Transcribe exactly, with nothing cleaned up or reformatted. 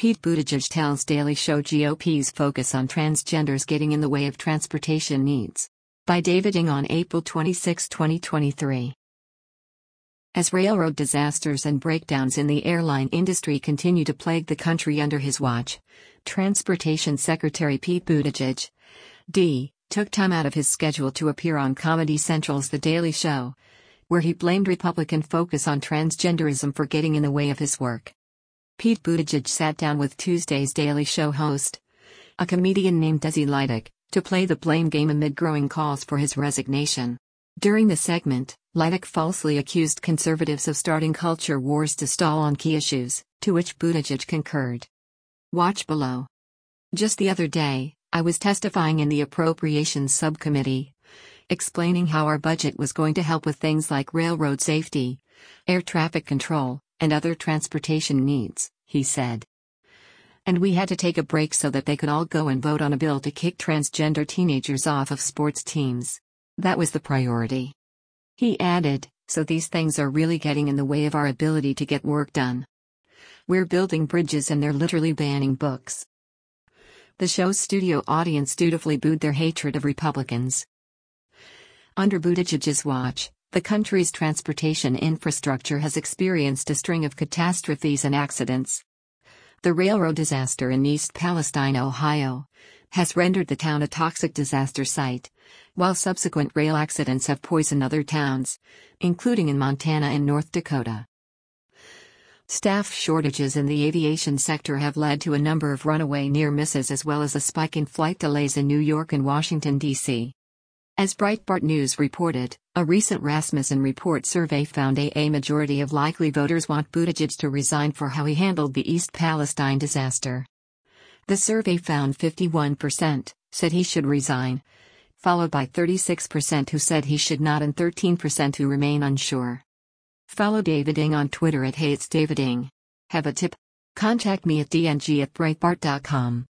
Pete Buttigieg tells Daily Show G O P's focus on transgenders getting in the way of transportation needs. By David Ng on April twenty-sixth, twenty twenty-three. As railroad disasters and breakdowns in the airline industry continue to plague the country under his watch, Transportation Secretary Pete Buttigieg, D, took time out of his schedule to appear on Comedy Central's The Daily Show, where he blamed Republican focus on transgenderism for getting in the way of his work. Pete Buttigieg sat down with Tuesday's Daily Show host, a comedian named Desi Lydic, to play the blame game amid growing calls for his resignation. During the segment, Lydic falsely accused conservatives of starting culture wars to stall on key issues, to which Buttigieg concurred. Watch below. Just the other day, I was testifying in the Appropriations Subcommittee, explaining how our budget was going to help with things like railroad safety, air traffic control, and other transportation needs, he said. And we had to take a break so that they could all go and vote on a bill to kick transgender teenagers off of sports teams. That was the priority. He added, so these things are really getting in the way of our ability to get work done. We're building bridges and they're literally banning books. The show's studio audience dutifully booed their hatred of Republicans. Under Buttigieg's watch, the country's transportation infrastructure has experienced a string of catastrophes and accidents. The railroad disaster in East Palestine, Ohio, has rendered the town a toxic disaster site, while subsequent rail accidents have poisoned other towns, including in Montana and North Dakota. Staff shortages in the aviation sector have led to a number of runaway near misses as well as a spike in flight delays in New York and Washington, D C As Breitbart News reported, a recent Rasmussen report survey found a, a majority of likely voters want Buttigieg to resign for how he handled the East Palestine disaster. The survey found fifty-one percent said he should resign, followed by thirty-six percent who said he should not and thirteen percent who remain unsure. Follow David Ng on Twitter at Hey It's David Ng. Have a tip? Contact me at d n g at breitbart dot com.